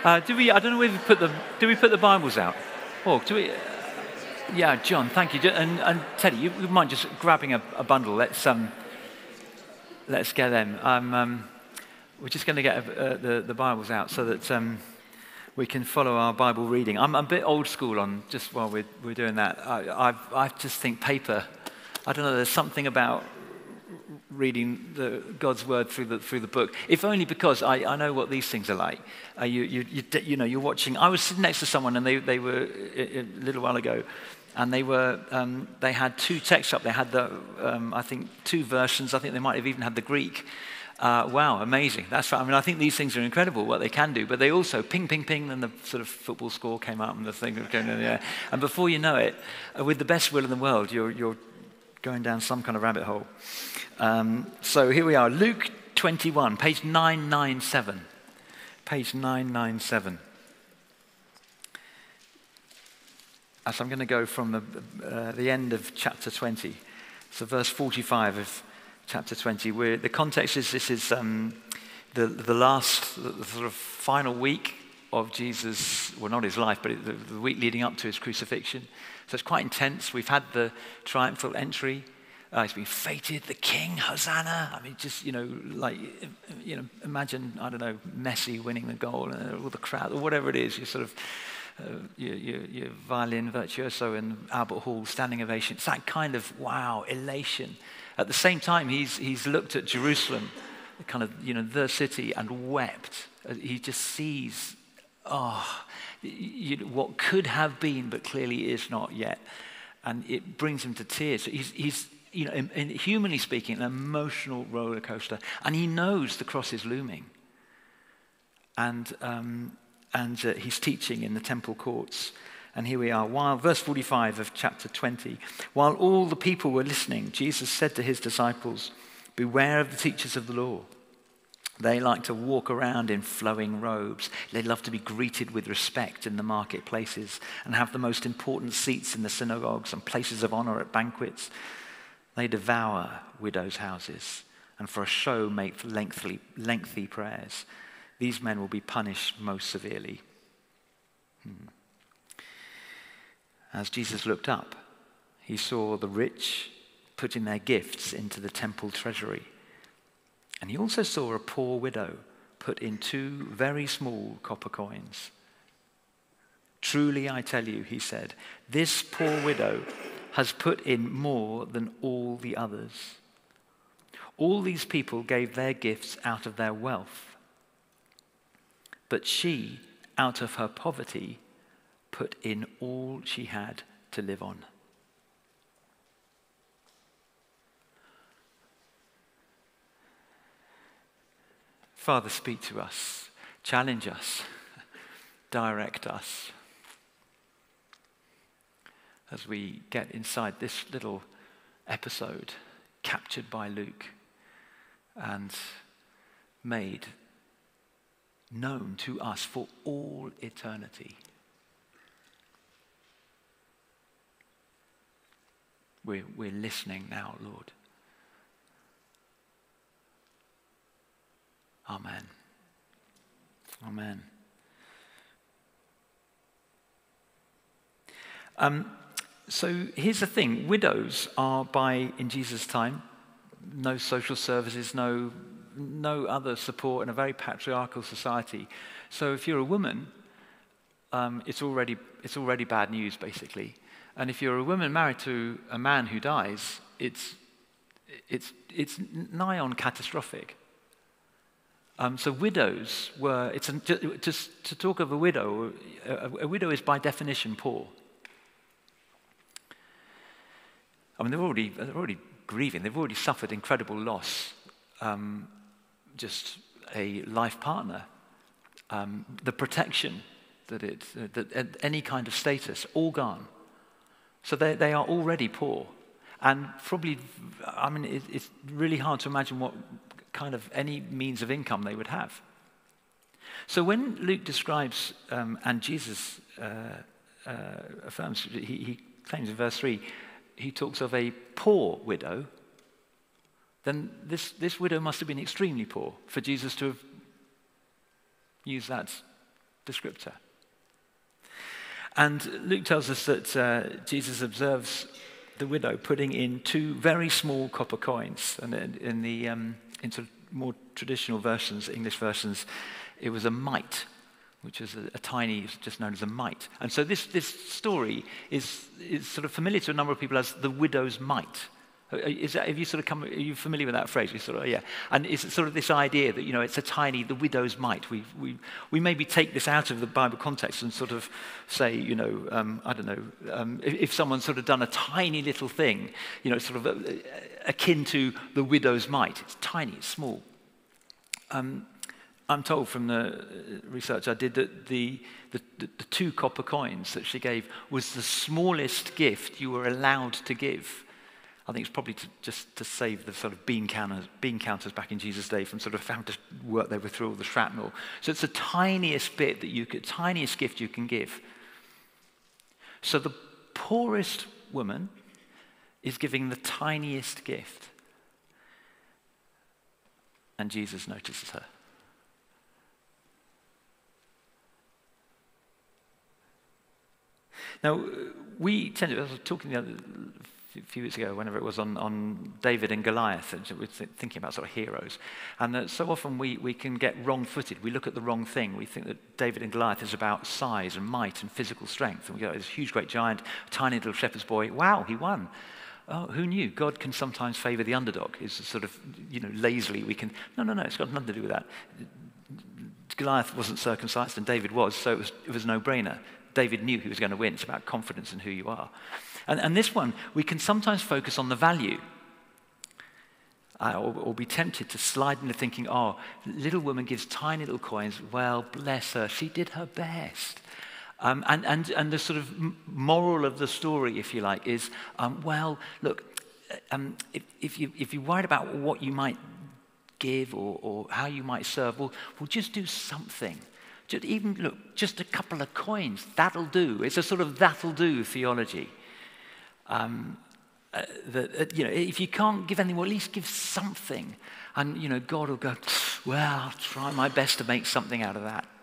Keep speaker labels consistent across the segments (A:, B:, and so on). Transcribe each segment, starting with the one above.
A: Do we? I don't know if we put them. Do we put the Bibles out? Or do we? Yeah, John, thank you. And Teddy, you mind just grabbing a bundle? Let's get them. We're just going to get the Bibles out so that we can follow our Bible reading. I'm a bit old school on just while we're doing that. I just think paper. I don't know. There's something about reading God's word through the book, if only because I know what these things are like. You're watching. I was sitting next to someone, and they were a little while ago, and they had two texts up. They had I think two versions. I think they might have even had the Greek. Wow, amazing! That's right. I mean, I think these things are incredible what they can do. But they also ping, ping, ping, and the sort of football score came up, and the thing was going in the air. And before you know it, with the best will in the world, you're going down some kind of rabbit hole. So here we are, Luke 21, page 997. Page 997. So I'm going to go from the end of chapter 20. So verse 45 of chapter 20. The context is this is the last, the sort of final week of Jesus, well, not his life, but the week leading up to his crucifixion. So it's quite intense. We've had the triumphal entry. He's been feted, the king, Hosanna. I mean, just, imagine, I don't know, Messi winning the goal, and all the crowd, or whatever it is, you're sort of, your violin virtuoso in Albert Hall, standing ovation. It's that kind of, wow, elation. At the same time, he's looked at Jerusalem, kind of, the city, and wept. He just sees, what could have been, but clearly is not yet. And it brings him to tears. So he's humanly speaking, an emotional roller coaster. And he knows the cross is looming. And he's teaching in the temple courts. And here we are, verse 45 of chapter 20. While all the people were listening, Jesus said to his disciples, "Beware of the teachers of the law. They like to walk around in flowing robes. They love to be greeted with respect in the marketplaces and have the most important seats in the synagogues and places of honor at banquets. They devour widows' houses and for a show make lengthy prayers. These men will be punished most severely." As Jesus looked up, he saw the rich putting their gifts into the temple treasury. And he also saw a poor widow put in 2 very small copper coins. "Truly, I tell you," he said, "this poor widow has put in more than all the others. All these people gave their gifts out of their wealth, but she, out of her poverty, put in all she had to live on." Father, speak to us, challenge us, direct us as we get inside this little episode captured by Luke and made known to us for all eternity. We're listening now, Lord. Amen. Amen. So here's the thing. Widows are, in Jesus' time, no social services, no other support in a very patriarchal society. So if you're a woman, it's already bad news, basically. And if you're a woman married to a man who dies, it's nigh on catastrophic. So widows were, to talk of a widow is by definition poor. I mean, they're already grieving. They've already suffered incredible loss. Just a life partner, the protection that any kind of status, all gone. So they are already poor, and probably, I mean, it's really hard to imagine what kind of any means of income they would have. So when Luke describes, and Jesus affirms, he claims in verse 3, he talks of a poor widow, then this widow must have been extremely poor for Jesus to have used that descriptor. And Luke tells us that Jesus observes the widow putting in 2 very small copper coins. And in sort of more traditional versions, English versions, it was a mite, which is a tiny, just known as a mite. And so this story is sort of familiar to a number of people as the widow's mite. Are you familiar with that phrase? Yeah. And it's sort of this idea that, it's the widow's mite. We maybe take this out of the Bible context and sort of say, I don't know, if someone's sort of done a tiny little thing, sort of akin to the widow's mite. It's tiny, it's small. I'm told from the research I did that the 2 copper coins that she gave was the smallest gift you were allowed to give. I think it's probably just to save the sort of bean counters back in Jesus' day from sort of having to work their way through all the shrapnel. So it's the tiniest gift you can give. So the poorest woman is giving the tiniest gift. And Jesus notices her. Now, we tend to, I was talking a few weeks ago, whenever it was, on David and Goliath, and we're thinking about sort of heroes. And so often we can get wrong-footed. We look at the wrong thing. We think that David and Goliath is about size and might and physical strength. And we go, this huge, great giant, tiny little shepherd's boy. Wow, he won. Oh, who knew? God can sometimes favor the underdog. It's sort of, lazily we can, no, it's got nothing to do with that. Goliath wasn't circumcised and David was, so it was a no-brainer. David knew he was going to win. It's about confidence in who you are. And this one, we can sometimes focus on the value or be tempted to slide into thinking, little woman gives tiny little coins. Well, bless her. She did her best. And the sort of moral of the story, if you like, is, look, if you're worried about what you might give or how you might serve, well, just do something. Just a couple of coins, that'll do. It's a sort of that'll do theology. If you can't give anything, well, at least give something. And, God will go, well, I'll try my best to make something out of that.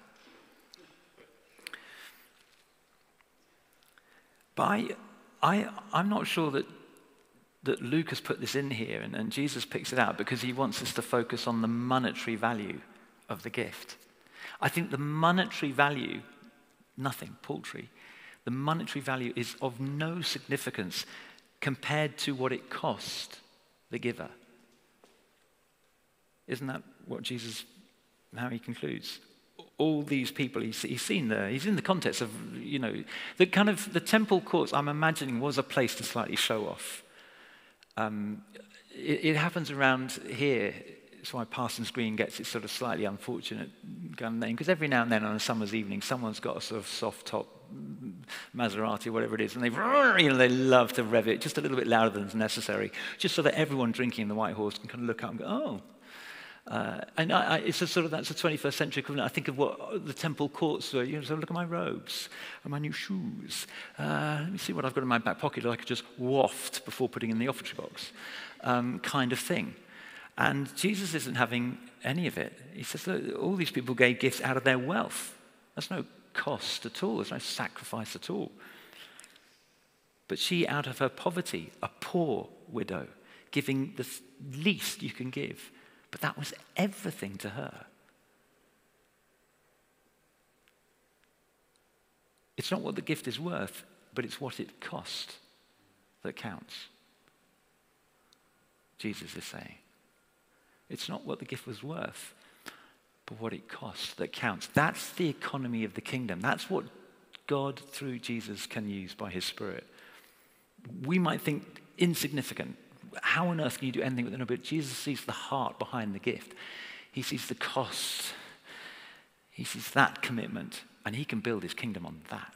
A: But I'm not sure that Luke has put this in here and Jesus picks it out because he wants us to focus on the monetary value of the gift. I think the monetary value, nothing, paltry, the monetary value is of no significance compared to what it cost the giver. Isn't that what Jesus, how he concludes? All these people he's seen there, he's in the context of, the temple courts, I'm imagining, was a place to slightly show off. It happens around here. It's why Parsons Green gets its sort of slightly unfortunate gun name, because every now and then on a summer's evening, someone's got a sort of soft top Maserati or whatever it is, and they love to rev it just a little bit louder than is necessary, just so that everyone drinking the White Horse can kind of look up and go, oh. It's that's a 21st century equivalent. I think of what the temple courts were. So look at my robes and my new shoes. Let me see what I've got in my back pocket that I could just waft before putting in the offertory box, kind of thing. And Jesus isn't having any of it. He says, look, all these people gave gifts out of their wealth. There's no cost at all. There's no sacrifice at all. But she, out of her poverty, a poor widow, giving the least you can give. But that was everything to her. It's not what the gift is worth, but it's what it cost that counts. Jesus is saying. It's not what the gift was worth, but what it cost that counts. That's the economy of the kingdom. That's what God, through Jesus, can use by his Spirit. We might think insignificant. How on earth can you do anything with it? No, but Jesus sees the heart behind the gift. He sees the cost. He sees that commitment, and he can build his kingdom on that.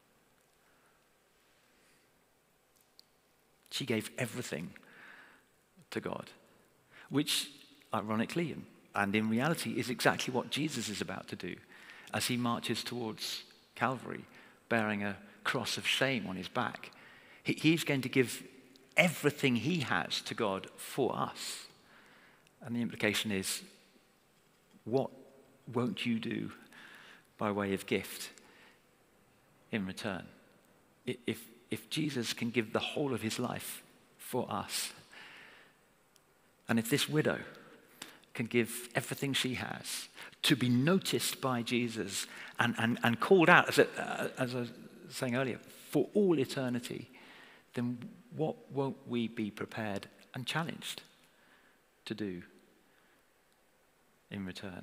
A: She gave everything to God, which ironically and in reality is exactly what Jesus is about to do as he marches towards Calvary, bearing a cross of shame on his back. He's going to give everything he has to God for us. And the implication is, what won't you do by way of gift in return. If Jesus can give the whole of his life for us, and if this widow can give everything she has to be noticed by Jesus and called out, as I was saying earlier, for all eternity, then what won't we be prepared and challenged to do in return?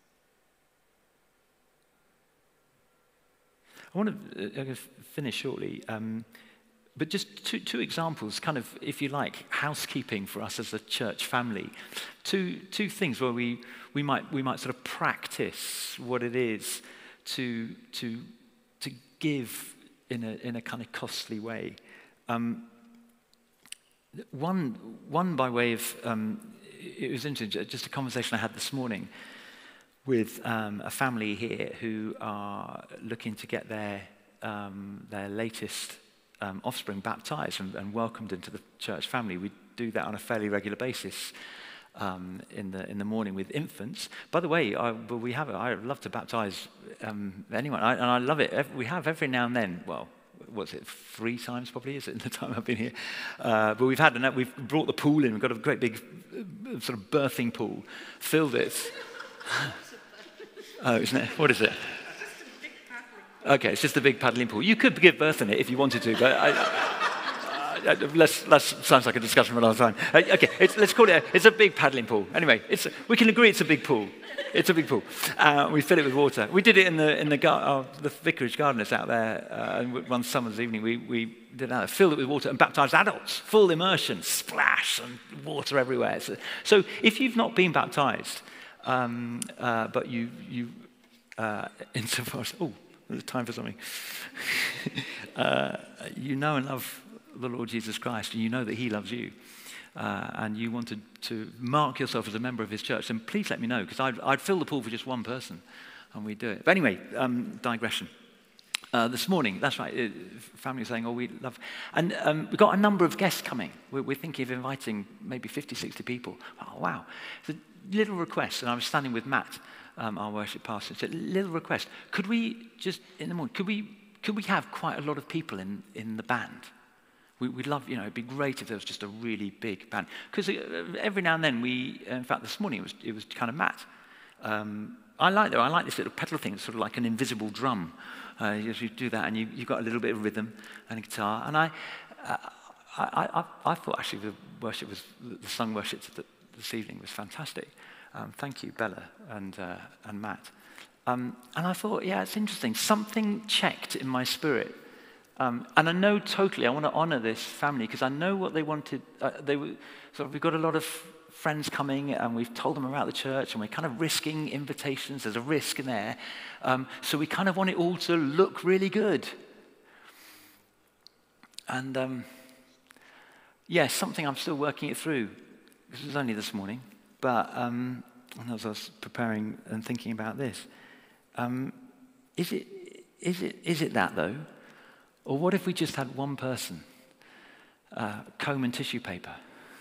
A: I want to finish shortly, but just two examples, kind of, if you like, housekeeping for us as a church family. Two things where we might sort of practice what it is to give in a kind of costly way. One by way of it was interesting, just a conversation I had this morning with a family here who are looking to get their latest offspring baptized and welcomed into the church family. We do that on a fairly regular basis in the morning with infants. By the way, I love to baptize anyone, and I love it. We have every now and then. Well, what's it? 3 times probably is it in the time I've been here? But we've brought the pool in. We've got a great big sort of birthing pool, filled it. Oh, isn't it? What is it? Okay, it's just a big paddling pool. You could give birth in it if you wanted to, but sounds like a discussion for another time. Okay, let's call it. It's a big paddling pool. Anyway, we can agree it's a big pool. It's a big pool. We fill it with water. We did it in the vicarage garden that's out there. One summer's evening, we did that. Filled it with water and baptized adults. Full immersion, splash, and water everywhere. So if you've not been baptized, but you insofar as, there's time for something. You know and love the Lord Jesus Christ, and you know that he loves you, and you want to mark yourself as a member of his church, then please let me know, because I'd fill the pool for just one person, and we'd do it. But anyway, digression. This morning, that's right, family saying, we love, and we've got a number of guests coming. We're thinking of inviting maybe 50, 60 people. Oh, wow. It's a little request, and I was standing with Matt, our worship pastor. It's a little request. Could we just, in the morning, could we have quite a lot of people in the band? We'd love, it'd be great if there was just a really big band. Because every now and then in fact this morning it was kind of Matt. I like this little pedal thing, it's sort of like an invisible drum. You do that and you've got a little bit of rhythm and a guitar. And I thought actually the sung worship this evening was fantastic. Thank you, Bella and Matt. And I thought, it's interesting. Something checked in my spirit. And I know totally, I want to honor this family because I know what they wanted. We've got a lot of friends coming and we've told them about the church and we're kind of risking invitations. There's a risk in there. So we kind of want it all to look really good. And something I'm still working it through. This was only this morning. But as I was preparing and thinking about this, is it that though? Or what if we just had one person, comb and tissue paper,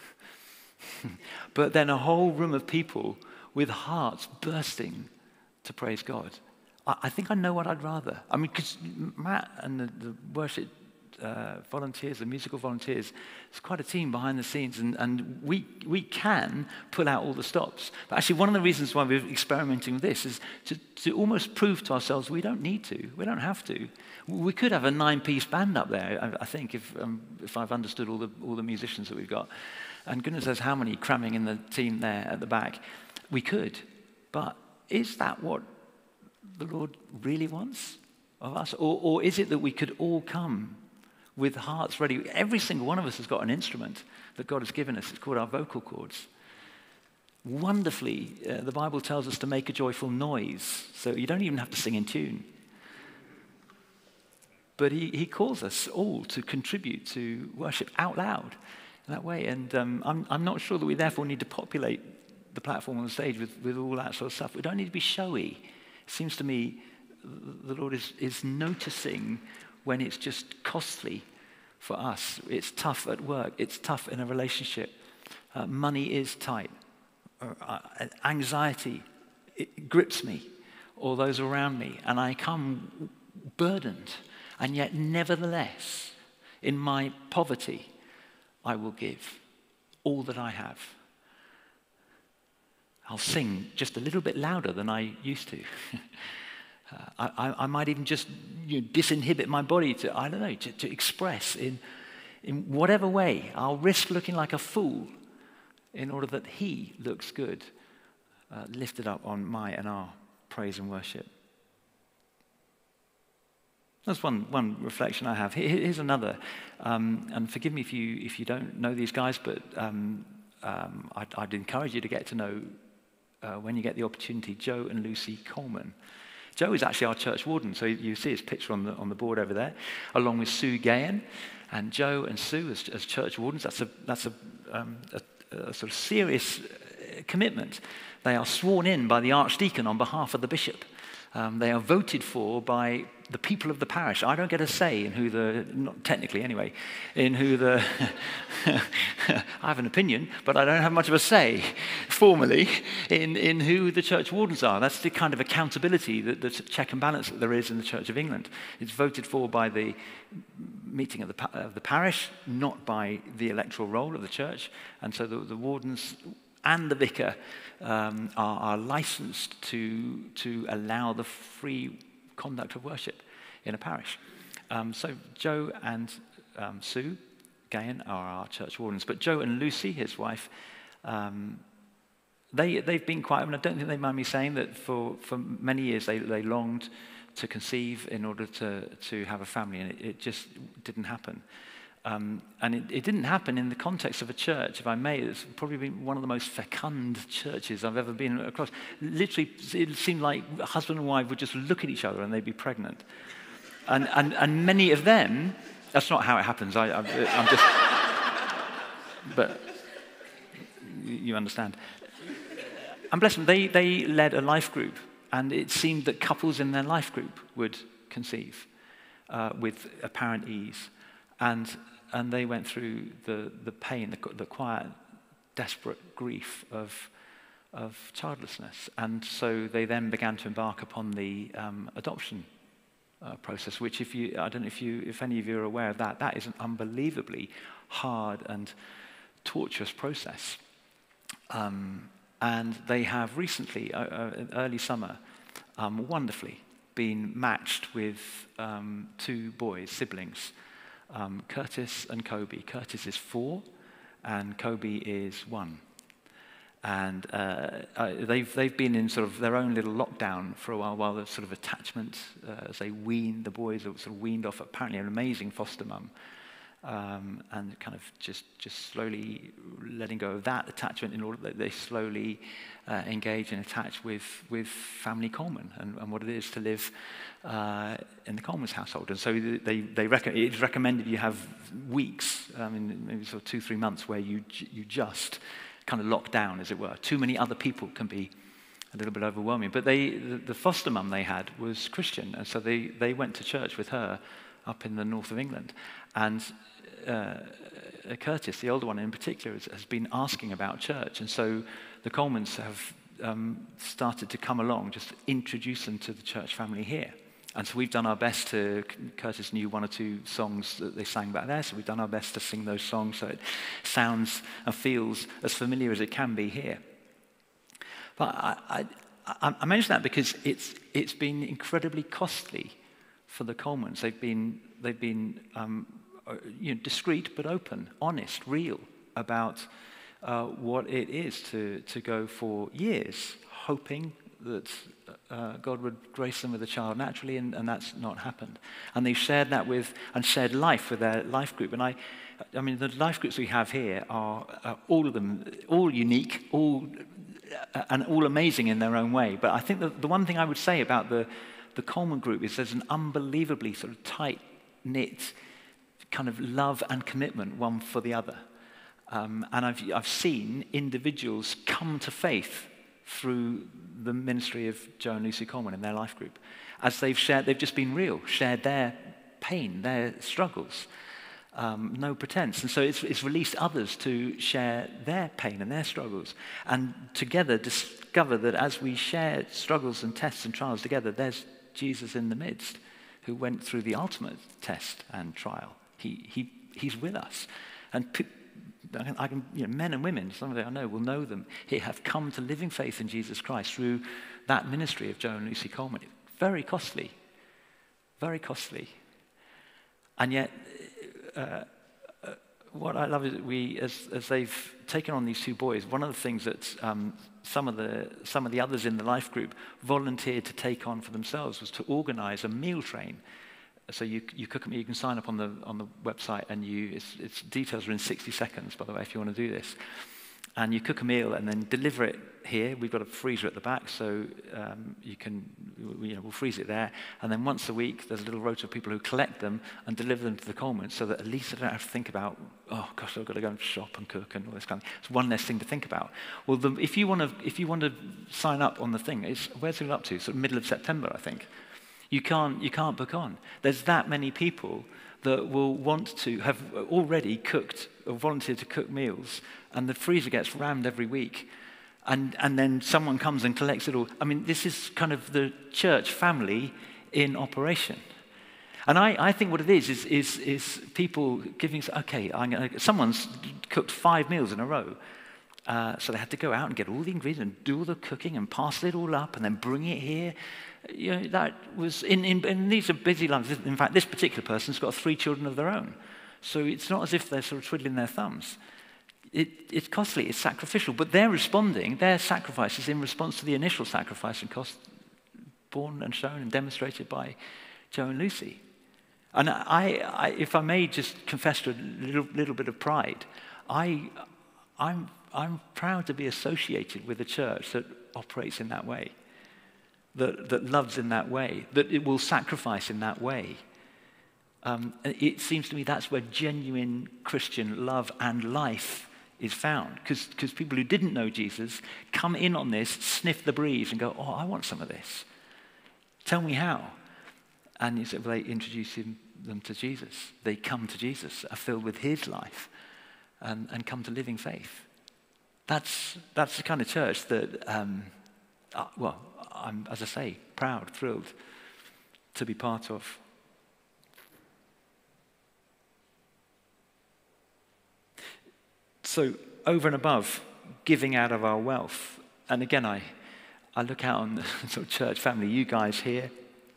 A: but then a whole room of people with hearts bursting to praise God? I think I know what I'd rather. I mean, because Matt and the worship volunteers, the musical volunteers, it's quite a team behind the scenes, and we can pull out all the stops. But actually, one of the reasons why we're experimenting with this is to almost prove to ourselves we don't need to, we don't have to. We could have a 9-piece band up there, I think, if I've understood all the musicians that we've got. And goodness knows how many cramming in the team there at the back. We could, but is that what the Lord really wants of us? Or is it that we could all come with hearts ready? Every single one of us has got an instrument that God has given us. It's called our vocal cords. Wonderfully, the Bible tells us to make a joyful noise, so you don't even have to sing in tune. But he calls us all to contribute to worship out loud in that way. And I'm not sure that we therefore need to populate the platform on the stage with all that sort of stuff. We don't need to be showy. It seems to me the Lord is noticing when it's just costly for us. It's tough at work. It's tough in a relationship. Money is tight. Anxiety, it grips me. or those around me, and I come burdened, and yet nevertheless, in my poverty, I will give all that I have. I'll sing just a little bit louder than I used to. I might even just disinhibit my body to, I don't know, to express in whatever way. I'll risk looking like a fool in order that he looks good, lifted up on my and our praise and worship. That's one reflection I have. Here's another, and forgive me if you don't know these guys, but I'd encourage you to get to know, when you get the opportunity, Joe and Lucy Coleman. Joe is actually our church warden, so you see his picture on the board over there, along with Sue Gahan. And Joe and Sue as church wardens, that's a sort of serious commitment. They are sworn in by the archdeacon on behalf of the bishop. They are voted for by the people of the parish. I don't get a say in who not technically anyway, in who I have an opinion, but I don't have much of a say formally in who the church wardens are. That's the kind of accountability, the check and balance that there is in the Church of England. It's voted for by the meeting of the parish, not by the electoral roll of the church. And so the wardens and the vicar are licensed to allow the free conduct of worship in a parish. So Joe and Sue Gahan are our church wardens. But Joe and Lucy, his wife, they've been quite, I don't think they mind me saying that for many years they longed to conceive in order to have a family, and it just didn't happen. And it didn't happen in the context of a church, if I may. It's probably been one of the most fecund churches I've ever been across. Literally, it seemed like husband and wife would just look at each other and they'd be pregnant. And many of them, that's not how it happens. I'm just, but you understand. And bless them, they led a life group, and it seemed that couples in their life group would conceive with apparent ease. And they went through the pain, the quiet, desperate grief of childlessness. And so they then began to embark upon the adoption process, which I don't know if any of you are aware of that is an unbelievably hard and torturous process. And they have recently, early summer, wonderfully been matched with two boys, siblings, Curtis and Kobe. Curtis is 4 and Kobe is 1. And they've been in sort of their own little lockdown for a while the sort of attachment, as they weaned, the boys are sort of weaned off apparently an amazing foster mum, and kind of just slowly letting go of that attachment in order that they slowly engage and attach with family Coleman and what it is to live in the Coleman's household. And so it's recommended you have weeks, maybe sort of 2-3 months, where you just kind of locked down, as it were. Too many other people can be a little bit overwhelming. But the foster mum they had was Christian, and so they went to church with her up in the north of England. And Curtis, the older one in particular, has been asking about church. And so the Colemans have started to come along, just introduce them to the church family here. And so we've done our best Curtis knew 1 or 2 songs that they sang back there, so we've done our best to sing those songs so it sounds and feels as familiar as it can be here. But I mention that because it's been incredibly costly for the Colemans. They've been discreet but open, honest, real about what it is to go for years, hoping that God would grace them with a child naturally, and that's not happened. And they've shared that shared life with their life group. And I mean, the life groups we have here are all of them, all unique, all amazing in their own way. But I think the one thing I would say about the Coleman group is there's an unbelievably sort of tight-knit kind of love and commitment one for the other. And I've seen individuals come to faith through the ministry of Joe and Lucy Coleman in their life group. As they've just been real, shared their pain, their struggles. no pretense. And so it's released others to share their pain and their struggles, and together discover that as we share struggles and tests and trials together, there's Jesus in the midst who went through the ultimate test and trial. He's with us. And men and women, some of them I know will know them here, have come to living faith in Jesus Christ through that ministry of Joe and Lucy Coleman. Very costly, very costly. And yet, what I love is that as they've taken on these two boys, one of the things that some of the others in the life group volunteered to take on for themselves was to organize a meal train. So you cook them. You can sign up on the website, and its details are in 60 seconds. By the way, if you want to do this, and you cook a meal and then deliver it here. We've got a freezer at the back, so we'll freeze it there. And then once a week, there's a little rota of people who collect them and deliver them to the Colemans, so that at least I don't have to think about, oh gosh, I've got to go and shop and cook and all this kind of thing. It's one less thing to think about. Well, if you want to sign up on the thing, where's it up to? Sort of middle of September, I think. You can't book on. There's that many people that will want to have already cooked or volunteered to cook meals, and the freezer gets rammed every week, and then someone comes and collects it all. I mean, this is kind of the church family in operation. And I think what it is people giving, okay, someone's cooked 5 meals in a row. So they had to go out and get all the ingredients and do all the cooking and parcel it all up and then bring it here. That was in these are busy lives. In fact, this particular person's got 3 children of their own. So it's not as if they're sort of twiddling their thumbs. It's costly, it's sacrificial, but they're responding, their sacrifice is in response to the initial sacrifice and cost borne and shown and demonstrated by Joe and Lucy. And I if I may just confess to a little bit of pride, I'm proud to be associated with a church that operates in that way, that loves in that way, that it will sacrifice in that way. It seems to me that's where genuine Christian love and life is found. Because people who didn't know Jesus come in on this, sniff the breeze and go, oh, I want some of this. Tell me how. And they introduce them to Jesus. They come to Jesus, are filled with his life, and come to living faith. That's the kind of church that, I'm, as I say, proud, thrilled to be part of. So over and above giving out of our wealth, and again, I look out on the sort of church family, you guys here,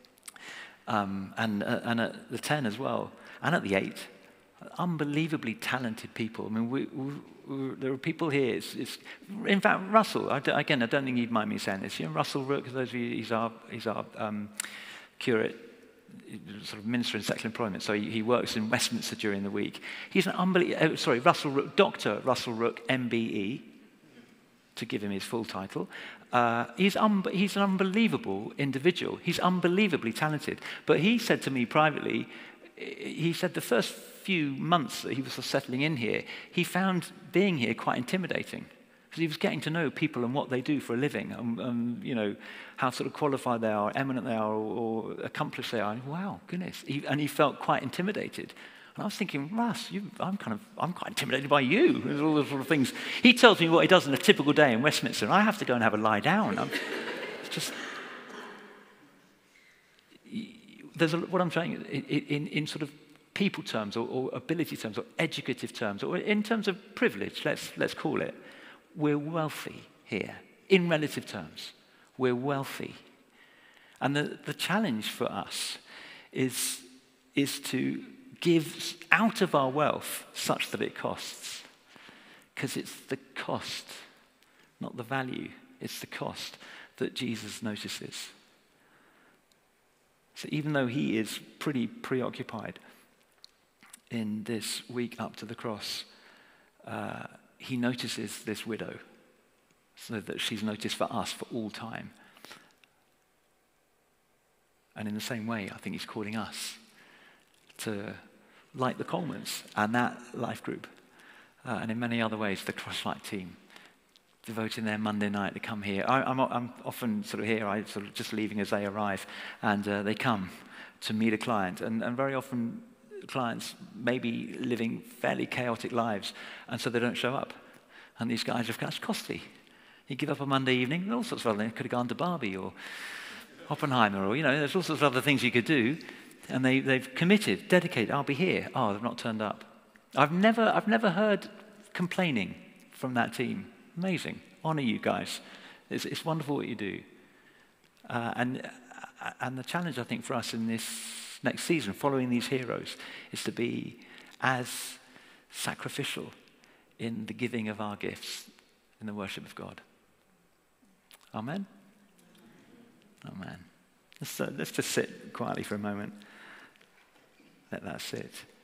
A: and at the 10 as well, and at the 8, unbelievably talented people. I mean, there are people here. In fact, Russell. I don't think he'd mind me saying this. Russell Rook. Those of you, he's our curate, sort of minister in secular employment. So he works in Westminster during the week. He's an unbelievable. Russell Rook, Dr. Russell Rook, MBE, to give him his full title. He's an unbelievable individual. He's unbelievably talented. But he said to me privately, he said the first few months that he was settling in here, he found being here quite intimidating, because he was getting to know people and what they do for a living, how sort of qualified they are, eminent they are, or accomplished they are. And wow, goodness! And he felt quite intimidated. And I was thinking, Russ, I'm quite intimidated by you. There's all those sort of things. He tells me what he does on a typical day in Westminster, and I have to go and have a lie down. It's just. What I'm saying in sort of people terms or ability terms or educative terms or in terms of privilege, let's call it, we're wealthy here. In relative terms, we're wealthy. And the challenge for us is to give out of our wealth such that it costs. Because it's the cost, not the value, it's the cost that Jesus notices. So even though he is pretty preoccupied in this week up to the cross, he notices this widow so that she's noticed for us for all time. And in the same way, I think he's calling us to, like the Colemans and that life group, and in many other ways, the Crosslight team, devoting their Monday night to come here. I'm often sort of here, I sort of just leaving as they arrive, and they come to meet a client. And very often, clients may be living fairly chaotic lives, and so they don't show up. And these guys have it's costly. You give up a Monday evening, and all sorts of other things. Could have gone to Barbie or Oppenheimer, or there's all sorts of other things you could do. And they've committed, dedicated. I'll be here. Oh, they've not turned up. I've never heard complaining from that team. Amazing. Honor you guys. It's wonderful what you do. And the challenge, I think, for us in this next season, following these heroes, is to be as sacrificial in the giving of our gifts, in the worship of God. Amen? Amen. Let's just sit quietly for a moment. Let that sit.